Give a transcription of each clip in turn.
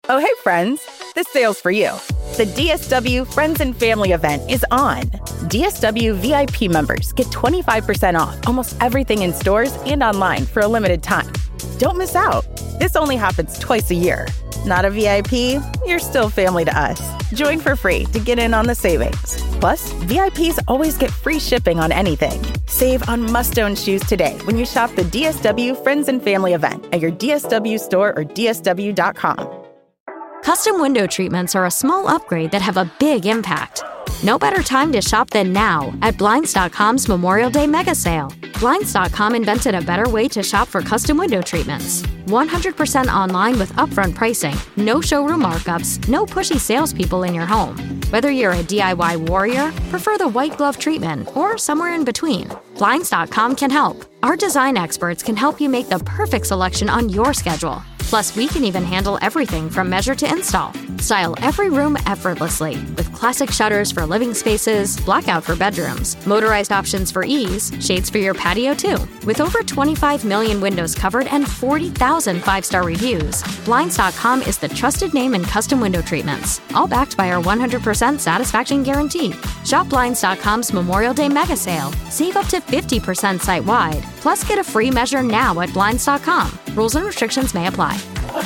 Oh, hey, friends. This sale's for you. The DSW Friends and Family event is on. DSW VIP members get 25% off almost everything in stores and online for a limited time. Don't miss out. This only happens twice a year. Not a VIP? You're still family to us. Join for free to get in on the savings. Plus, VIPs always get free shipping on anything. Save on must-own shoes today when you shop the DSW Friends and Family event at your DSW store or DSW.com. Custom window treatments are a small upgrade that have a big impact. No better time to shop than now at Blinds.com's Memorial Day mega sale. Blinds.com invented a better way to shop for custom window treatments. 100% online with upfront pricing, no showroom markups, no pushy salespeople in your home. Whether you're a DIY warrior, prefer the white glove treatment, or somewhere in between, Blinds.com can help. Our design experts can help you make the perfect selection on your schedule. Plus, we can even handle everything from measure to install. Style every room effortlessly with classic shutters for living spaces, blackout for bedrooms, motorized options for ease, shades for your patio too. With over 25 million windows covered and 40,000 five-star reviews, Blinds.com is the trusted name in custom window treatments, all backed by our 100% satisfaction guarantee. Shop Blinds.com's Memorial Day mega sale. Save up to 50% site-wide. Plus, get a free measure now at Blinds.com. Rules and restrictions may apply.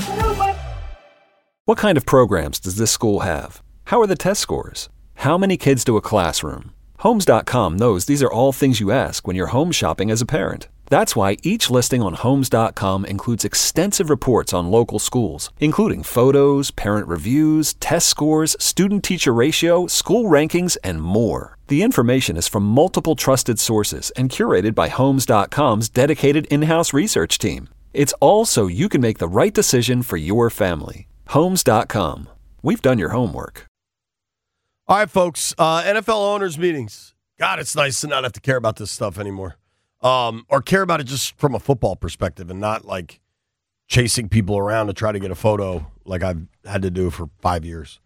What kind of programs does this school have? How are the test scores? How many kids to a classroom? Homes.com knows these are all things you ask when you're home shopping as a parent. That's why each listing on Homes.com includes extensive reports on local schools, including photos, parent reviews, test scores, student-teacher ratio, school rankings, and more. The information is from multiple trusted sources and curated by Homes.com's dedicated in-house research team. It's all so you can make the right decision for your family. Homes.com. We've done your homework. All right, folks. NFL owners meetings. God, it's nice to not have to care about this stuff anymore. Or care about it just from a football perspective and not like chasing people around to try to get a photo like I've had to do for 5 years.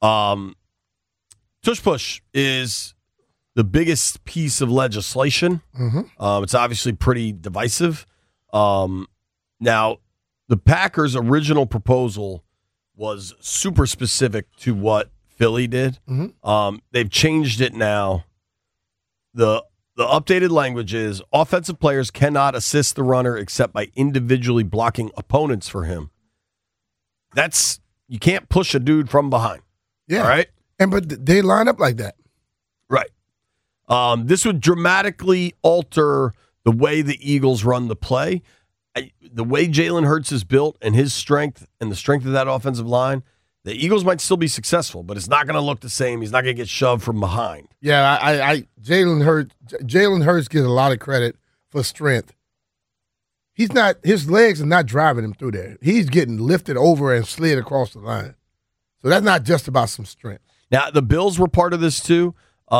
Tush Push is the biggest piece of legislation. Mm-hmm. It's obviously pretty divisive. Now, the Packers' original proposal was super specific to what Philly did. Mm-hmm. They've changed it now. The updated language is offensive players cannot assist the runner except by individually blocking opponents for him. You can't push a dude from behind. Yeah. All right? But they line up like that. Right. This would dramatically alter the way the Eagles run the play. The way Jalen Hurts is built and his strength and the strength of that offensive line, the Eagles might still be successfil, but it's not going to look the same. He's not going to get shoved from behind. Yeah, Jalen Hurts gets a lot of credit for strength. His legs are not driving him through there. He's getting lifted over and slid across the line. So that's not just about some strength. Now, the Bills were part of this too.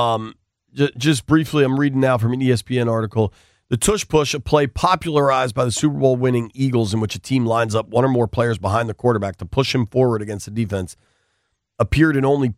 Just briefly, I'm reading now from an ESPN article. The Tush Push, a play popularized by the Super Bowl winning Eagles in which a team lines up one or more players behind the quarterback to push him forward against the defense, appeared in only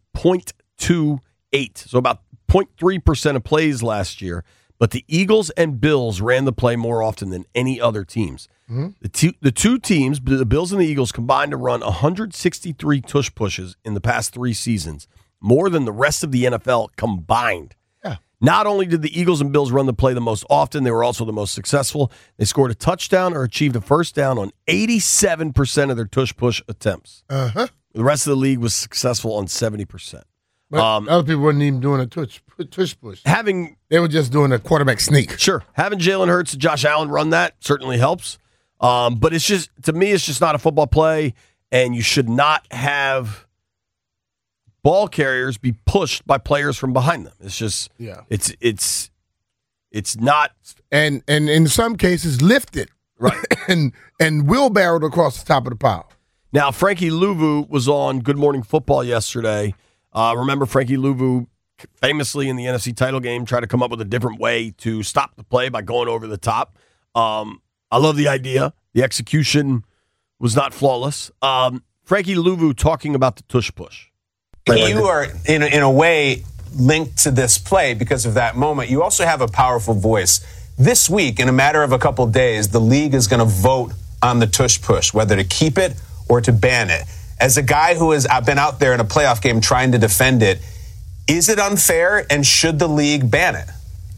0.28, so about 0.3% of plays last year. But the Eagles and Bills ran the play more often than any other teams. Mm-hmm. The two teams, the Bills and the Eagles, combined to run 163 Tush Pushes in the past 3 seasons, more than the rest of the NFL combined. Not only did the Eagles and Bills run the play the most often, they were also the most successful. They scored a touchdown or achieved a first down on 87% of their Tush Push attempts. Uh-huh. The rest of the league was successful on 70%. But other people weren't even doing a Tush Push. They were just doing a quarterback sneak. Sure. Having Jalen Hurts and Josh Allen run that certainly helps. But it's just, to me, it's just not a football play, and you should not have ball carriers be pushed by players from behind them. It's just, it's not. And in some cases, lifted. Right. and wheelbarrowed across the top of the pile. Now, Frankie Louvu was on Good Morning Football yesterday. Remember, Frankie Louvu famously in the NFC title game tried to come up with a different way to stop the play by going over the top. I love the idea. The execution was not flawless. Frankie Louvu talking about the Tush Push. You are, in a way, linked to this play because of that moment. You also have a powerful voice. This week, in a matter of a couple of days, the league is going to vote on the Tush Push, whether to keep it or to ban it. as a guy who has been out there in a playoff game trying to defend it, is it unfair, and should the league ban it?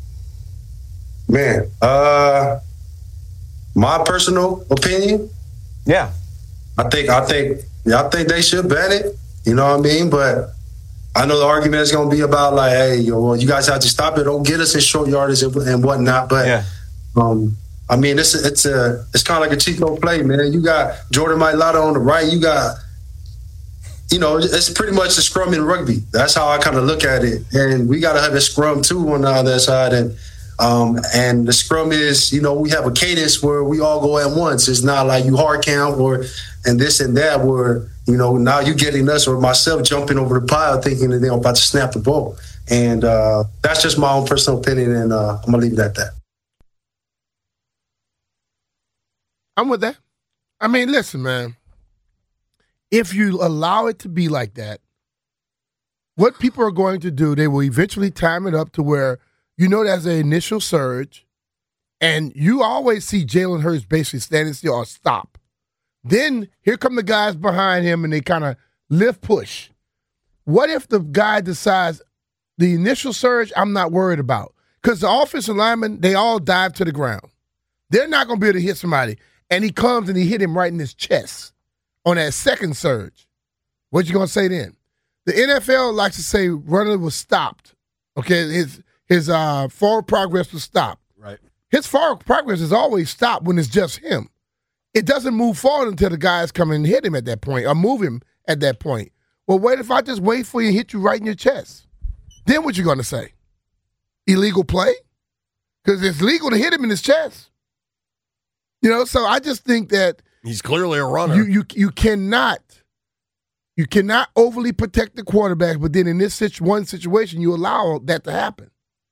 Man, my personal opinion, yeah, I think they should ban it. You know what I mean? But I know the argument is going to be about like, hey, well, you guys have to stop it. Don't get us in short yardage and whatnot. But yeah. I mean, it's kind of like a Chico play, man. You got Jordan Mailata on the right. You got, it's pretty much a scrum in rugby. That's how I kind of look at it. And we got to have a scrum too on the other side. And the scrum is, we have a cadence where we all go at once. It's not like you hard count and this and that where, now you getting us or myself jumping over the pile thinking that they're about to snap the ball. And that's just my own personal opinion, and I'm going to leave it at that. I'm with that. I mean, listen, man. If you allow it to be like that, what people are going to do, they will eventually time it up to where there's an initial surge, and you always see Jalen Hurts basically standing still or stop. Then here come the guys behind him, and they kind of lift push. What if the guy decides the initial surge I'm not worried about? Because the offensive linemen, they all dive to the ground. They're not going to be able to hit somebody. And he comes and he hit him right in his chest on that second surge. What you going to say then? The NFL likes to say runner was stopped. Okay, his forward progress was stopped. Right. His forward progress is always stopped when it's just him. It doesn't move forward until the guys come and hit him at that point or move him at that point. Well, what if I just wait for you and hit you right in your chest? Then what you going to say? Illegal play? Because it's legal to hit him in his chest. So I just think that he's clearly a runner. You cannot overly protect the quarterback, but then in this one situation, you allow that to happen.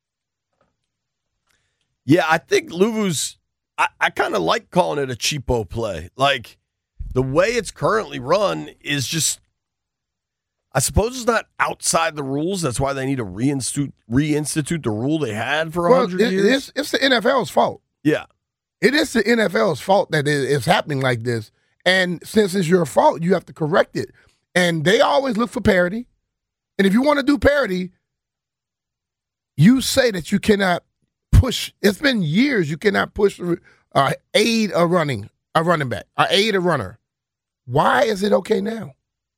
Yeah, I think Luvu's. I kind of like calling it a cheapo play. Like the way it's currently run is just. I suppose it's not outside the rules. That's why they need to reinstitute the rule they had for 100 years. It's the NFL's fault. Yeah. It is the NFL's fault that it's happening like this. And since it's your fault, you have to correct it. And they always look for parity. And if you want to do parity, you say that you cannot push. It's been years you cannot push aid a running back, or aid a runner. Why is it okay now?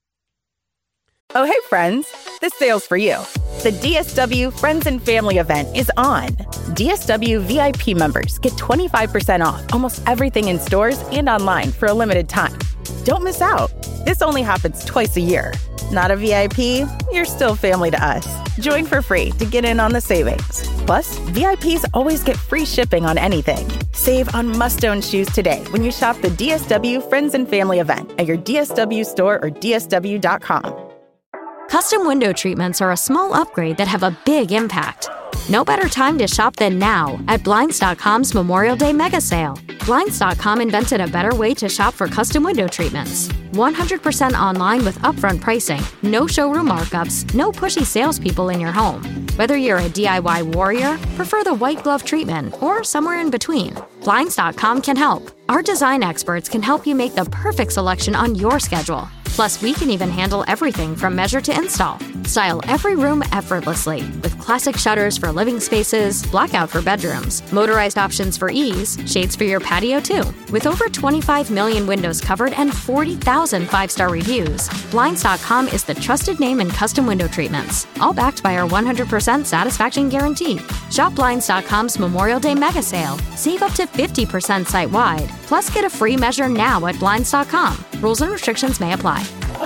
Oh, hey, friends. This sale's for you. The DSW Friends and Family event is on. DSW VIP members get 25% off almost everything in stores and online for a limited time. Don't miss out. This only happens twice a year. Not a VIP? You're still family to us. Join for free to get in on the savings. Plus, VIPs always get free shipping on anything. Save on must-own shoes today when you shop the DSW Friends and Family event at your DSW store or DSW.com. Custom window treatments are a small upgrade that have a big impact. No better time to shop than now at Blinds.com's Memorial Day Mega Sale. Blinds.com invented a better way to shop for custom window treatments. 100% online with upfront pricing, no showroom markups, no pushy salespeople in your home. Whether you're a DIY warrior, prefer the white glove treatment, or somewhere in between, Blinds.com can help. Our design experts can help you make the perfect selection on your schedule. Plus, we can even handle everything from measure to install. Style every room effortlessly with classic shutters for living spaces, blackout for bedrooms, motorized options for ease, shades for your patio too. With over 25 million windows covered and 40,000 five-star reviews, Blinds.com is the trusted name in custom window treatments, all backed by our 100% satisfaction guarantee. Shop Blinds.com's Memorial Day Mega Sale. Save up to 50% site-wide. Plus, get a free measure now at Blinds.com. Rules and restrictions may apply.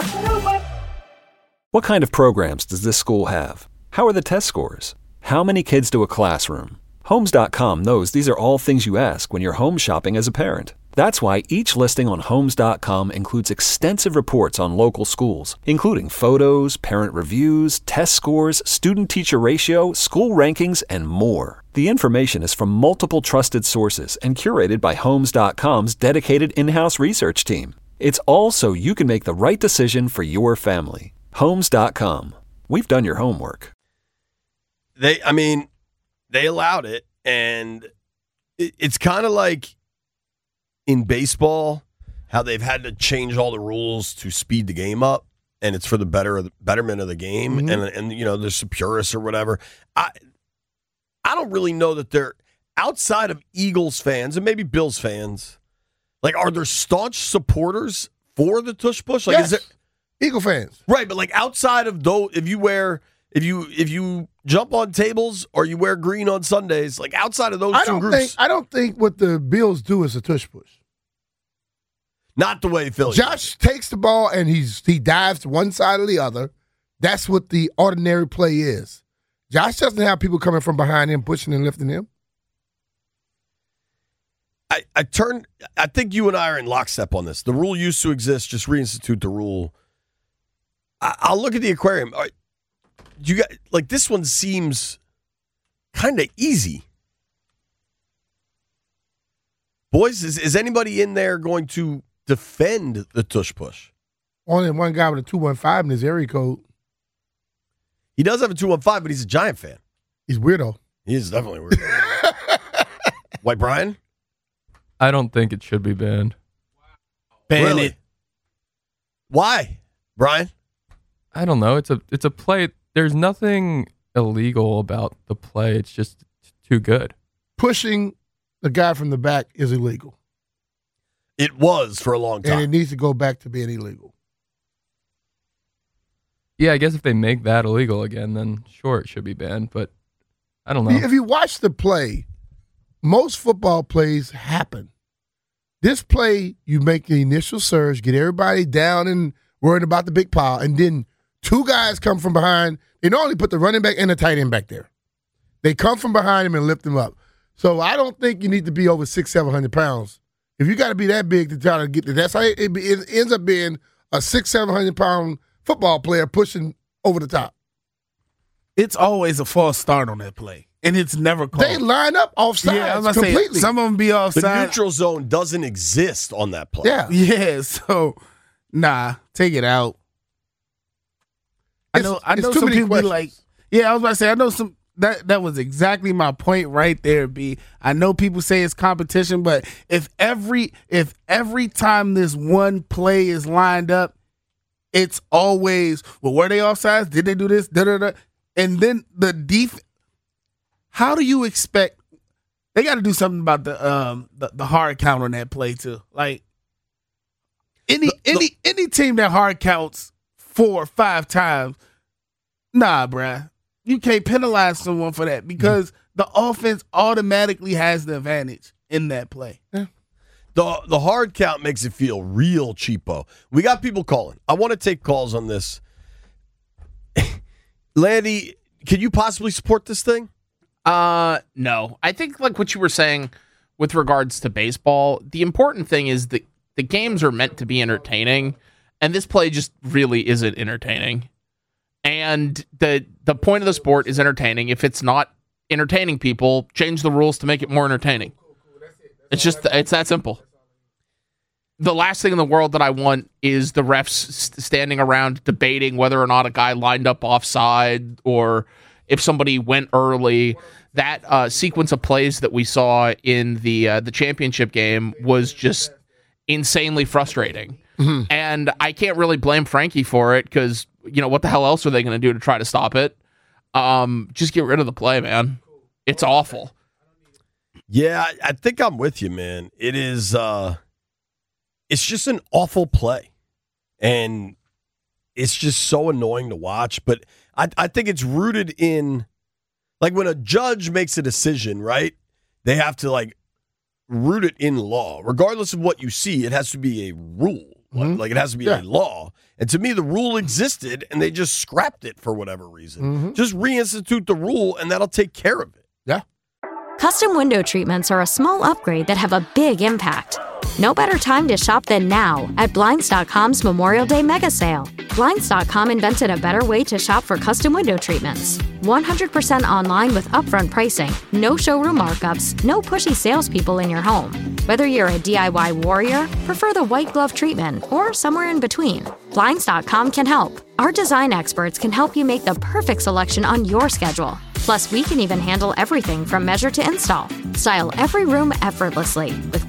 What kind of programs does this school have? How are the test scores? How many kids do a classroom? Homes.com knows these are all things you ask when you're home shopping as a parent. That's why each listing on Homes.com includes extensive reports on local schools, including photos, parent reviews, test scores, student-teacher ratio, school rankings, and more. The information is from multiple trusted sources and curated by Homes.com's dedicated in-house research team. It's all so you can make the right decision for your family. Homes.com. We've done your homework. They allowed it, and it's kind of like in baseball, how they've had to change all the rules to speed the game up, and it's for the betterment of the game, and there's some purists or whatever. I don't really know that they're outside of Eagles fans and maybe Bills fans. Like, are there staunch supporters for the tush push? Like, yes. is there Eagle fans, right? But like outside of those, if you jump on tables or you wear green on Sundays, like outside of those two groups, I don't think what the Bills do is a tush push. Not the way Philly. Josh takes the ball and he dives to one side or the other. That's what the ordinary play is. Josh doesn't have people coming from behind him, pushing and lifting him. I think you and I are in lockstep on this. The rule used to exist. Just reinstitute the rule. I'll look at the aquarium. You got like this one seems kind of easy. Boys, is anybody in there going to defend the tush push? Only one guy with a 215 in his area code. He does have a 215, but he's a Giant fan. He's weirdo. He is definitely weird. White Brian? I don't think it should be banned. Ban it. Why, Brian? I don't know. It's a play. There's nothing illegal about the play. It's just too good. Pushing the guy from the back is illegal. It was for a long time. And it needs to go back to being illegal. Yeah, I guess if they make that illegal again, then sure, it should be banned. But I don't know. If you watch the play, most football plays happen. This play, you make the initial surge, get everybody down and worried about the big pile, and then two guys come from behind. They normally put the running back and the tight end back there. They come from behind him and lift him up. So I don't think you need to be over 600-700 pounds. If you got to be that big to try to get there, that's how it ends up being a 600-700 pound football player pushing over the top. It's always a false start on that play, and it's never called. They line up offside completely. Say, some of them be offside. The neutral zone doesn't exist on that play. Yeah. So, take it out. I know some people be like, I was about to say, I know some. That was exactly my point right there, B. I know people say it's competition, but if every time this one play is lined up, it's always, well, were they offsides? Did they do this? Da-da-da. And then the defense, how do you expect, they got to do something about the hard count on that play too. Like any team that hard counts 4 or 5 times, bruh. You can't penalize someone for that because the offense automatically has the advantage in that play. Yeah. The hard count makes it feel real cheapo. We got people calling. I want to take calls on this. Landy, can you possibly support this thing? No. I think like what you were saying with regards to baseball, the important thing is that the games are meant to be entertaining, and this play just really isn't entertaining. And the point of the sport is entertaining. If it's not entertaining people, change the rules to make it more entertaining. It's that simple. The last thing in the world that I want is the refs standing around debating whether or not a guy lined up offside or if somebody went early. That sequence of plays that we saw in the championship game was just insanely frustrating. Mm-hmm. And I can't really blame Frankie for it because, what the hell else are they going to do to try to stop it? Just get rid of the play, man. It's awful. Yeah, I think I'm with you, man. It is, it's just an awful play. And it's just so annoying to watch. But I think it's rooted in, like when a judge makes a decision, right? They have to like root it in law. Regardless of what you see, it has to be a rule. Mm-hmm. Like it has to be a law. And to me, the rule existed and they just scrapped it for whatever reason. Mm-hmm. Just reinstitute the rule and that'll take care of it. Yeah. Custom window treatments are a small upgrade that have a big impact. No better time to shop than now at Blinds.com's Memorial Day Mega Sale. Blinds.com invented a better way to shop for custom window treatments. 100% online with upfront pricing, no showroom markups, no pushy salespeople in your home. Whether you're a DIY warrior, prefer the white glove treatment, or somewhere in between, Blinds.com can help. Our design experts can help you make the perfect selection on your schedule. Plus, we can even handle everything from measure to install. Style every room effortlessly with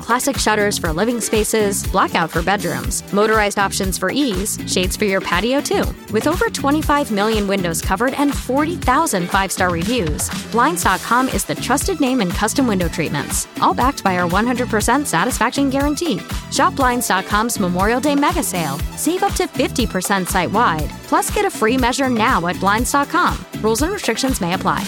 classic shutters for living spaces, blackout for bedrooms, motorized options for ease, shades for your patio too. With over 25 million windows covered and 40,000 5-star reviews, Blinds.com is the trusted name in custom window treatments, all backed by our 100% satisfaction guarantee. Shop Blinds.com's Memorial Day mega sale. Save up to 50% site-wide. Plus, get a free measure now at Blinds.com. Rules and restrictions may apply.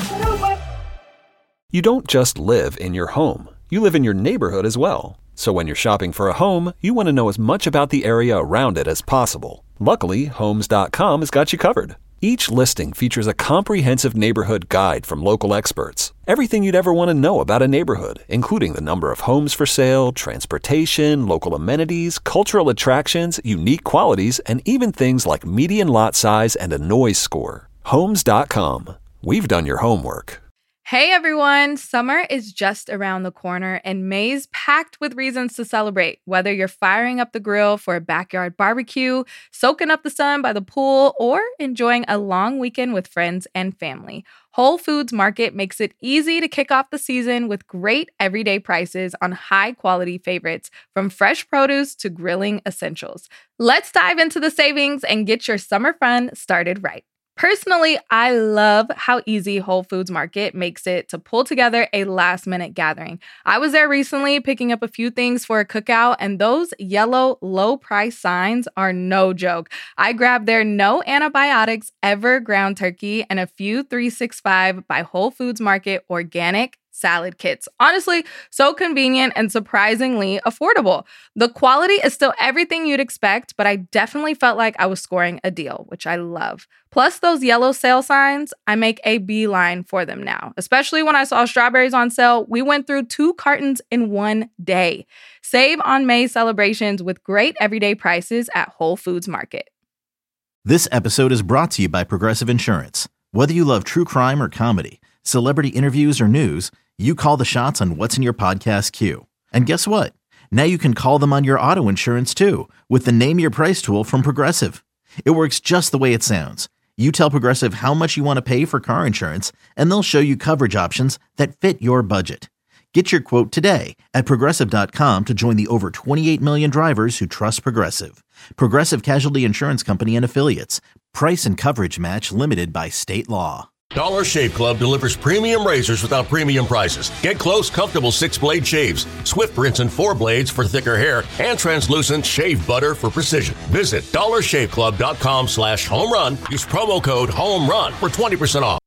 You don't just live in your home. You live in your neighborhood as well. So when you're shopping for a home, you want to know as much about the area around it as possible. Luckily, Homes.com has got you covered. Each listing features a comprehensive neighborhood guide from local experts. Everything you'd ever want to know about a neighborhood, including the number of homes for sale, transportation, local amenities, cultural attractions, unique qualities, and even things like median lot size and a noise score. Homes.com. We've done your homework. Hey everyone, summer is just around the corner and May's packed with reasons to celebrate. Whether you're firing up the grill for a backyard barbecue, soaking up the sun by the pool, or enjoying a long weekend with friends and family, Whole Foods Market makes it easy to kick off the season with great everyday prices on high-quality favorites, from fresh produce to grilling essentials. Let's dive into the savings and get your summer fun started right. Personally, I love how easy Whole Foods Market makes it to pull together a last-minute gathering. I was there recently picking up a few things for a cookout, and those yellow low-price signs are no joke. I grabbed their no antibiotics ever ground turkey and a few 365 by Whole Foods Market organic salad kits. Honestly, so convenient and surprisingly affordable. The quality is still everything you'd expect, but I definitely felt like I was scoring a deal, which I love. Plus those yellow sale signs, I make a beeline for them now. Especially when I saw strawberries on sale, we went through 2 cartons in one day. Save on May celebrations with great everyday prices at Whole Foods Market. This episode is brought to you by Progressive Insurance. Whether you love true crime or comedy, celebrity interviews or news, you call the shots on what's in your podcast queue. And guess what? Now you can call them on your auto insurance too with the Name Your Price tool from Progressive. It works just the way it sounds. You tell Progressive how much you want to pay for car insurance, and they'll show you coverage options that fit your budget. Get your quote today at Progressive.com to join the over 28 million drivers who trust Progressive. Progressive Casualty Insurance Company and Affiliates. Price and coverage match limited by state law. Dollar Shave Club delivers premium razors without premium prices. Get close, comfortable 6-blade shaves, swift rinse and 4 blades for thicker hair, and translucent shave butter for precision. Visit dollarshaveclub.com/homerun. Use promo code HOMERUN for 20% off.